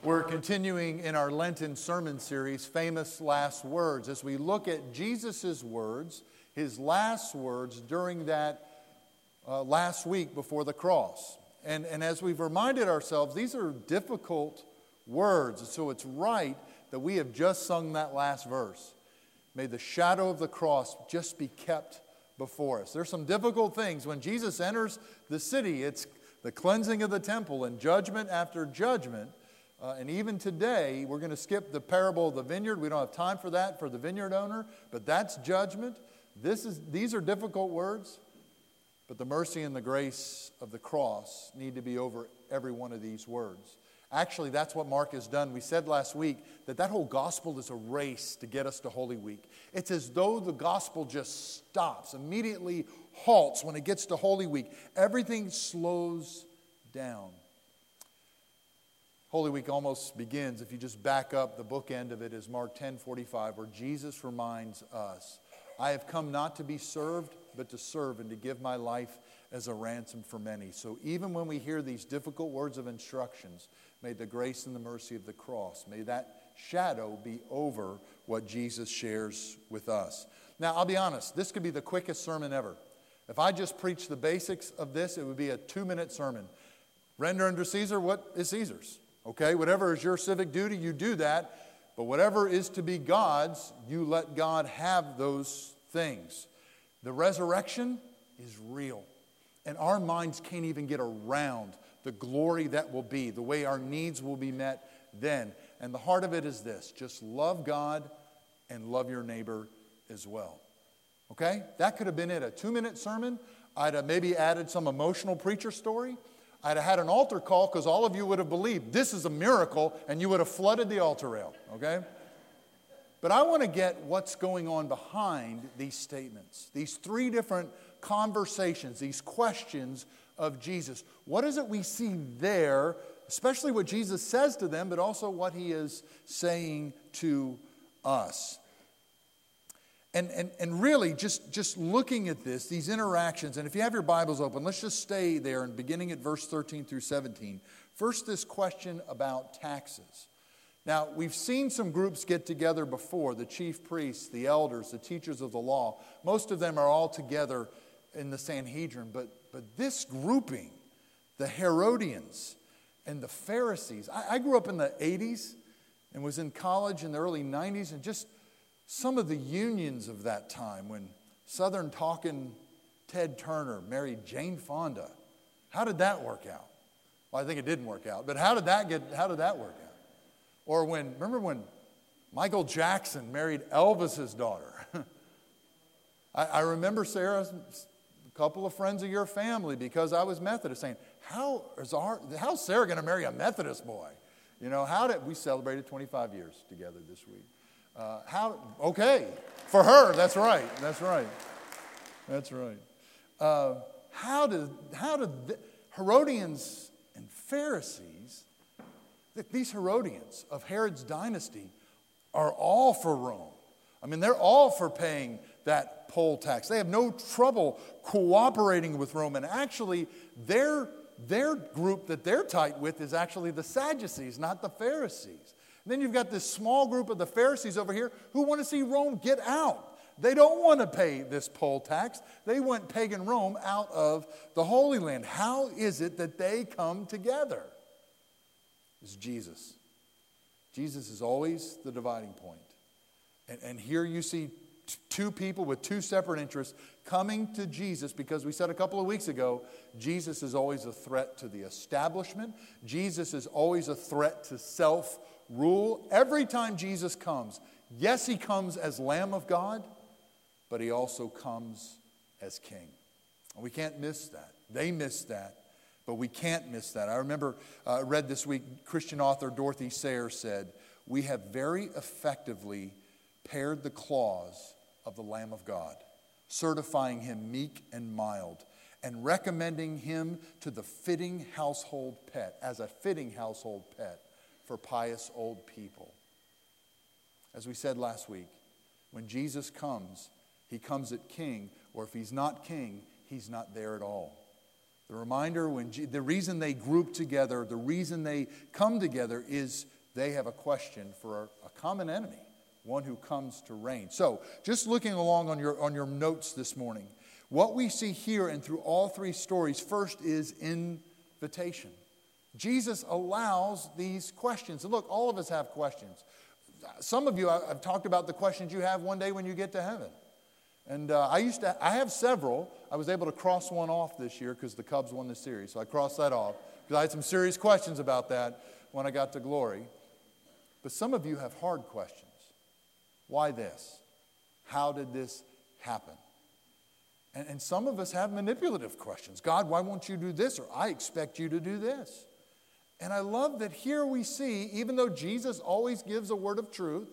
We're continuing in our Lenten sermon series, Famous Last Words, as we look at Jesus' words, his last words during that last week before the cross. And as we've reminded ourselves, these are difficult words, so it's right that we have just sung that last verse. May the shadow of the cross just be kept before us. There's some difficult things. When Jesus enters the city, it's the cleansing of the temple and judgment after judgment. And even today, we're going to skip the parable of the vineyard. We don't have time for that for the vineyard owner, but that's judgment. These are difficult words, but the mercy and the grace of the cross need to be over every one of these words. Actually, that's what Mark has done. We said last week that whole gospel is a race to get us to Holy Week. It's as though the gospel just stops, immediately halts when it gets to Holy Week. Everything slows down. Holy Week almost begins, if you just back up, the bookend of it is Mark 10:45, where Jesus reminds us, I have come not to be served, but to serve and to give my life as a ransom for many. So even when we hear these difficult words of instructions, may the grace and the mercy of the cross, may that shadow be over what Jesus shares with us. Now, I'll be honest, this could be the quickest sermon ever. If I just preached the basics of this, it would be a 2-minute sermon. Render unto Caesar what is Caesar's. Okay, whatever is your civic duty, you do that. But whatever is to be God's, you let God have those things. The resurrection is real. And our minds can't even get around the glory that will be, the way our needs will be met then. And the heart of it is this: just love God and love your neighbor as well. Okay? That could have been it, a 2-minute sermon. I'd have maybe added some emotional preacher story. I'd have had an altar call because all of you would have believed this is a miracle and you would have flooded the altar rail, okay? But I want to get what's going on behind these statements, these 3 different conversations, these questions of Jesus. What is it we see there, especially what Jesus says to them, but also what he is saying to us? And really, just looking at this, these interactions, and if you have your Bibles open, let's just stay there and beginning at verse 13 through 17. First, this question about taxes. Now, we've seen some groups get together before, the chief priests, the elders, the teachers of the law. Most of them are all together in the Sanhedrin, but this grouping, the Herodians and the Pharisees. I grew up in the 80s and was in college in the early 90s, and just some of the unions of that time when Southern talking Ted Turner married Jane Fonda. How did that work out? Well, I think it didn't work out, but how did that work out? Or remember when Michael Jackson married Elvis's daughter? I remember Sarah, a couple of friends of your family, because I was Methodist, saying, how's Sarah going to marry a Methodist boy? You know, we celebrated 25 years together this week. Okay, for her, that's right. How did the Herodians and Pharisees, these Herodians of Herod's dynasty, are all for Rome. I mean, they're all for paying that poll tax. They have no trouble cooperating with Rome. And actually, their group that they're tight with is actually the Sadducees, not the Pharisees. And then you've got this small group of the Pharisees over here who want to see Rome get out. They don't want to pay this poll tax. They want pagan Rome out of the Holy Land. How is it that they come together? It's Jesus. Jesus is always the dividing point. And here you see 2 people with 2 separate interests coming to Jesus, because we said a couple of weeks ago, Jesus is always a threat to the establishment. Jesus is always a threat to self-rule. Every time Jesus comes, yes, he comes as Lamb of God, but he also comes as King. And we can't miss that. They miss that, but we can't miss that. I remember I read this week, Christian author Dorothy Sayers said, we have very effectively paired the clause of the Lamb of God, certifying him meek and mild, and recommending him to the fitting household pet, as a fitting household pet for pious old people. As we said last week, when Jesus comes, he comes at king, or if he's not king, he's not there at all. The reminder, the reason they group together, the reason they come together is they have a question for a common enemy, one who comes to reign. So, just looking along on your notes this morning, what we see here and through all three stories, first is invitation. Jesus allows these questions. And look, all of us have questions. Some of you, I've talked about the questions you have one day when you get to heaven. And I have several. I was able to cross one off this year because the Cubs won the series. So I crossed that off because I had some serious questions about that when I got to glory. But some of you have hard questions. Why this? How did this happen? And some of us have manipulative questions. God, why won't you do this? Or I expect you to do this. And I love that here we see, even though Jesus always gives a word of truth,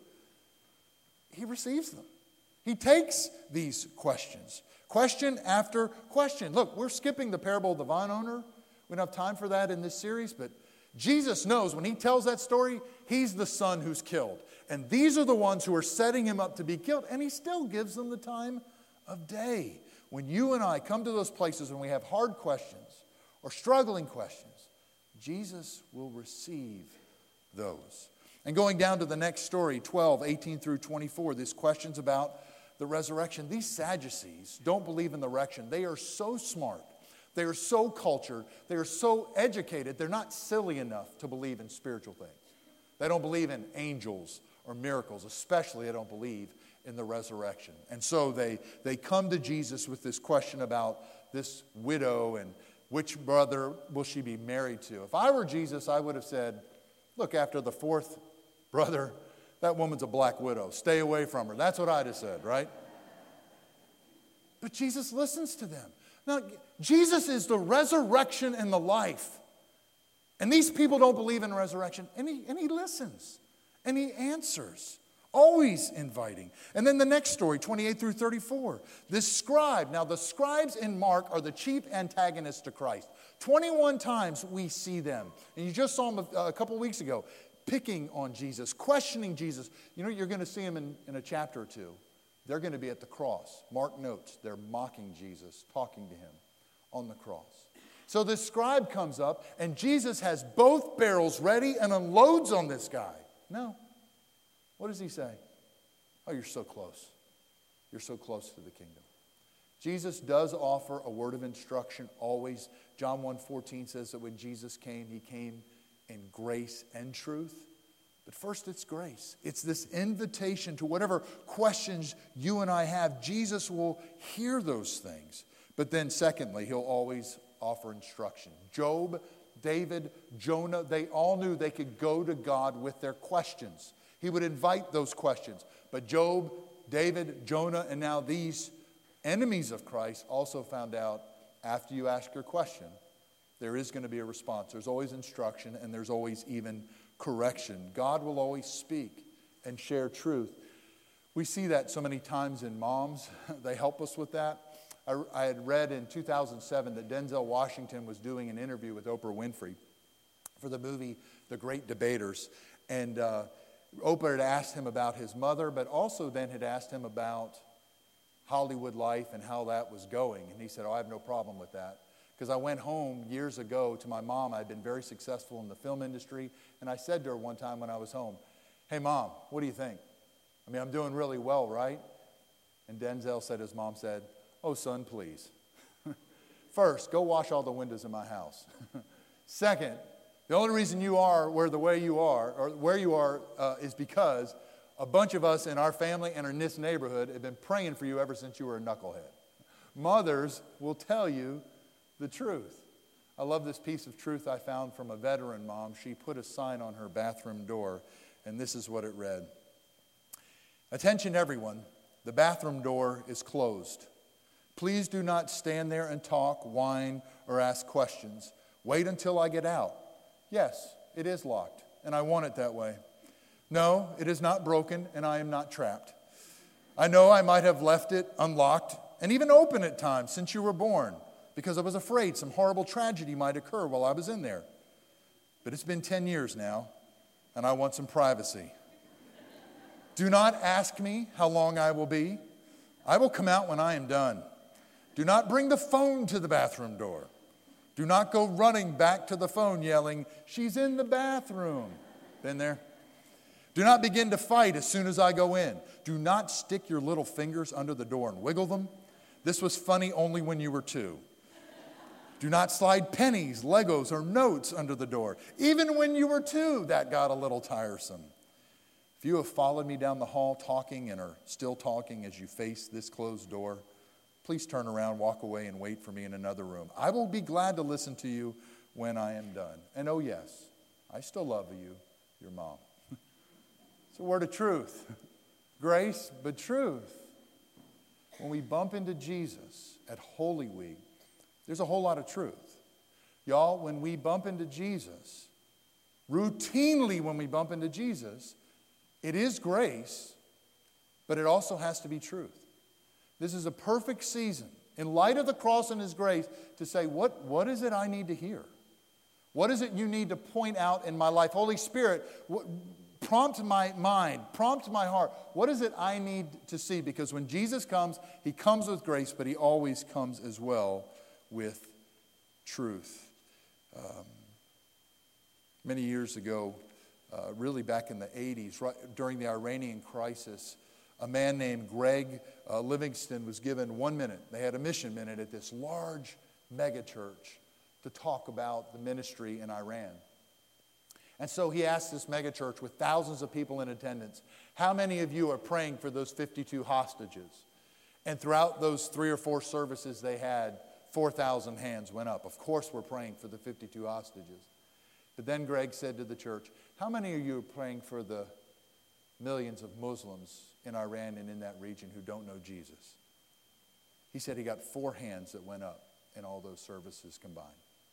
he receives them. He takes these questions, question after question. Look, we're skipping the parable of the vine owner. We don't have time for that in this series, but Jesus knows when he tells that story, he's the son who's killed. And these are the ones who are setting him up to be killed, and he still gives them the time of day. When you and I come to those places when we have hard questions or struggling questions, Jesus will receive those. And going down to the next story, 12, 18 through 24, this question's about the resurrection. These Sadducees don't believe in the resurrection. They are so smart. They are so cultured. They are so educated. They're not silly enough to believe in spiritual things. They don't believe in angels or miracles. Especially they don't believe in the resurrection. And so they come to Jesus with this question about this widow and which brother will she be married to. If I were Jesus, I would have said, look, after the fourth brother, that woman's a black widow. Stay away from her. That's what I'd have said, right? But Jesus listens to them. Now, Jesus is the resurrection and the life. And these people don't believe in resurrection. And he listens. And he answers. Always inviting. And then the next story, 28 through 34. This scribe. Now, the scribes in Mark are the chief antagonists to Christ. 21 times we see them. And you just saw them a couple weeks ago. Picking on Jesus, questioning Jesus. You know, you're going to see them in a chapter or two. They're going to be at the cross. Mark notes, they're mocking Jesus, talking to him on the cross. So this scribe comes up, and Jesus has both barrels ready and unloads on this guy. No. What does he say? Oh, you're so close. You're so close to the kingdom. Jesus does offer a word of instruction always. John 1:14 says that when Jesus came, he came in grace and truth. But first it's grace. It's this invitation to whatever questions you and I have. Jesus will hear those things. But then secondly, he'll always offer instruction. Job, David, Jonah, they all knew they could go to God with their questions. He would invite those questions. But Job, David, Jonah, and now these enemies of Christ also found out after you ask your question, there is going to be a response. There's always instruction, and there's always even correction. God will always speak and share truth. We see that so many times in moms. They help us with that. I had read in 2007 that Denzel Washington was doing an interview with Oprah Winfrey for the movie The Great Debaters. And Oprah had asked him about his mother, but also then had asked him about Hollywood life and how that was going. And he said, I have no problem with that. Because I went home years ago to my mom. I'd been very successful in the film industry. And I said to her one time when I was home, hey, Mom, what do you think? I mean, I'm doing really well, right? And Denzel said, his mom said, oh, son, please. First, go wash all the windows in my house. Second, the only reason you are where you are is because a bunch of us in our family and in this neighborhood have been praying for you ever since you were a knucklehead. Mothers will tell you the truth. I love this piece of truth I found from a veteran mom. She put a sign on her bathroom door, and this is what it read. Attention everyone, the bathroom door is closed. Please do not stand there and talk, whine, or ask questions. Wait until I get out. Yes, it is locked, and I want it that way. No, it is not broken, and I am not trapped. I know I might have left it unlocked and even open at times since you were born, because I was afraid some horrible tragedy might occur while I was in there. But it's been 10 years now, and I want some privacy. Do not ask me how long I will be. I will come out when I am done. Do not bring the phone to the bathroom door. Do not go running back to the phone yelling, "She's in the bathroom." Been there? Do not begin to fight as soon as I go in. Do not stick your little fingers under the door and wiggle them. This was funny only when you were 2. Do not slide pennies, Legos, or notes under the door. Even when you were 2, that got a little tiresome. If you have followed me down the hall talking and are still talking as you face this closed door, please turn around, walk away, and wait for me in another room. I will be glad to listen to you when I am done. And oh yes, I still love you, your mom. It's a word of truth. Grace, but truth. When we bump into Jesus at Holy Week, there's a whole lot of truth. Y'all, when we bump into Jesus, routinely when we bump into Jesus, it is grace, but it also has to be truth. This is a perfect season, in light of the cross and His grace, to say, what is it I need to hear? What is it you need to point out in my life? Holy Spirit, prompt my mind, prompt my heart. What is it I need to see? Because when Jesus comes, He comes with grace, but He always comes as well with truth. Many years ago, really back in the 80s, right during the Iranian crisis, a man named Greg Livingston was given 1 minute. They had a mission minute at this large megachurch to talk about the ministry in Iran. And so he asked this megachurch with thousands of people in attendance, how many of you are praying for those 52 hostages? And throughout those 3 or 4 services they had, 4,000 hands went up. Of course we're praying for the 52 hostages. But then Greg said to the church, how many of you are praying for the millions of Muslims in Iran and in that region who don't know Jesus? He said he got 4 hands that went up in all those services combined.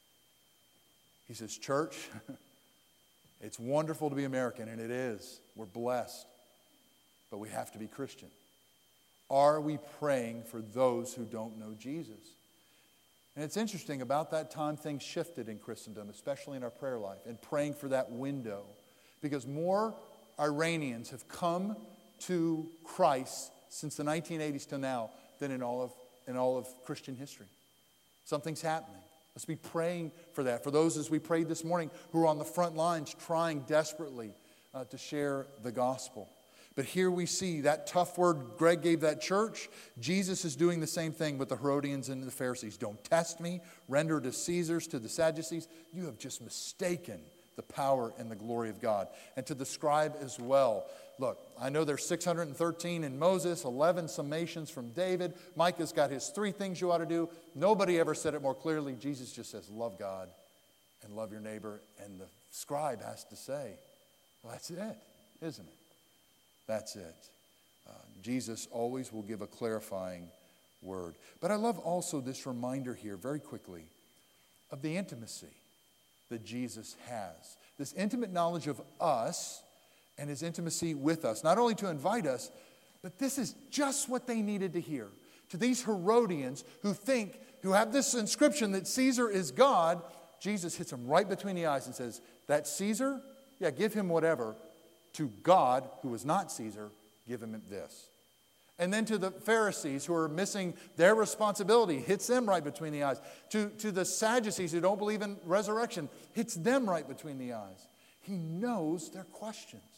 He says, church, it's wonderful to be American, and it is. We're blessed. But we have to be Christian. Are we praying for those who don't know Jesus? And it's interesting, about that time things shifted in Christendom, especially in our prayer life, and praying for that window. Because more Iranians have come to Christ since the 1980s to now than in all of Christian history. Something's happening. Let's be praying for that. For those, as we prayed this morning, who are on the front lines trying desperately to share the gospel. But here we see that tough word Greg gave that church. Jesus is doing the same thing with the Herodians and the Pharisees. Don't test me. Render to Caesar's, to the Sadducees. You have just mistaken the power and the glory of God. And to the scribe as well. Look, I know there's 613 in Moses, 11 summations from David. Micah's got his 3 things you ought to do. Nobody ever said it more clearly. Jesus just says, love God and love your neighbor. And the scribe has to say, well, that's it, isn't it? That's it. Jesus always will give a clarifying word. But I love also this reminder here, very quickly, of the intimacy that Jesus has. This intimate knowledge of us and His intimacy with us. Not only to invite us, but this is just what they needed to hear. To these Herodians who have this inscription that Caesar is God, Jesus hits them right between the eyes and says, that Caesar? Yeah, give him whatever. To God, who is not Caesar, give him this. And then to the Pharisees who are missing their responsibility, hits them right between the eyes. To the Sadducees who don't believe in resurrection, hits them right between the eyes. He knows their questions.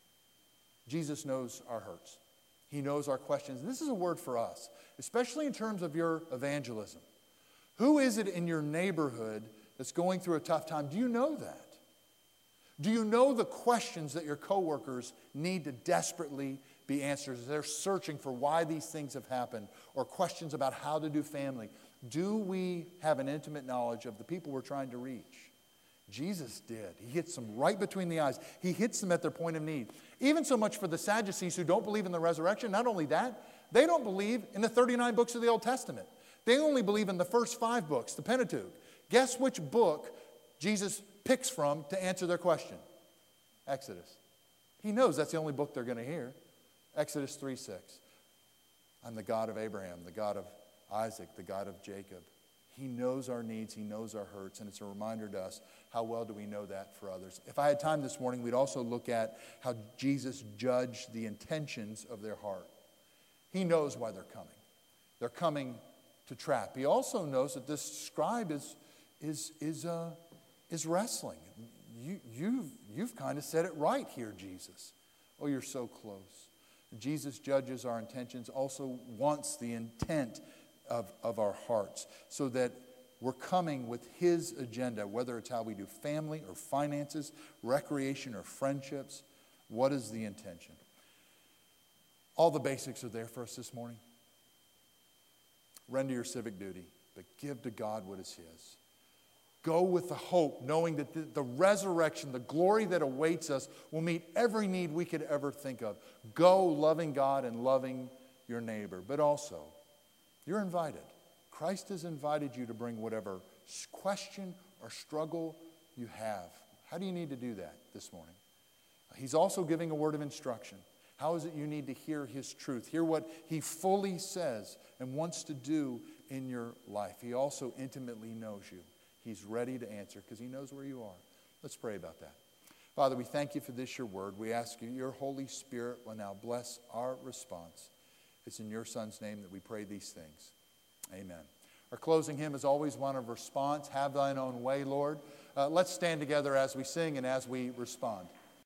Jesus knows our hurts. He knows our questions. And this is a word for us, especially in terms of your evangelism. Who is it in your neighborhood that's going through a tough time? Do you know that? Do you know the questions that your coworkers need to desperately be answered as they're searching for why these things have happened, or questions about how to do family? Do we have an intimate knowledge of the people we're trying to reach? Jesus did. He hits them right between the eyes. He hits them at their point of need. Even so much for the Sadducees who don't believe in the resurrection. Not only that, they don't believe in the 39 books of the Old Testament. They only believe in the first 5 books, the Pentateuch. Guess which book Jesus picks from to answer their question? Exodus. He knows that's the only book they're going to hear. Exodus 3:6. I'm the God of Abraham, the God of Isaac, the God of Jacob. He knows our needs, He knows our hurts, and it's a reminder to us, how well do we know that for others? If I had time this morning, we'd also look at how Jesus judged the intentions of their heart. He knows why they're coming. They're coming to trap. He also knows that this scribe is wrestling. You've kind of said it right here, Jesus. Oh, you're so close. Jesus judges our intentions, also wants the intent of our hearts, so that we're coming with his agenda, whether it's how we do family or finances, recreation or friendships. What is the intention? All the basics are there for us this morning. Render your civic duty, but give to God what is his. Go with the hope, knowing that the resurrection, the glory that awaits us, will meet every need we could ever think of. Go loving God and loving your neighbor. But also, you're invited. Christ has invited you to bring whatever question or struggle you have. How do you need to do that this morning? He's also giving a word of instruction. How is it you need to hear his truth? Hear what he fully says and wants to do in your life. He also intimately knows you. He's ready to answer because he knows where you are. Let's pray about that. Father, we thank you for this, your word. We ask you, your Holy Spirit will now bless our response. It's in your Son's name that we pray these things. Amen. Our closing hymn is always one of response. Have thine own way, Lord. Let's stand together as we sing and as we respond.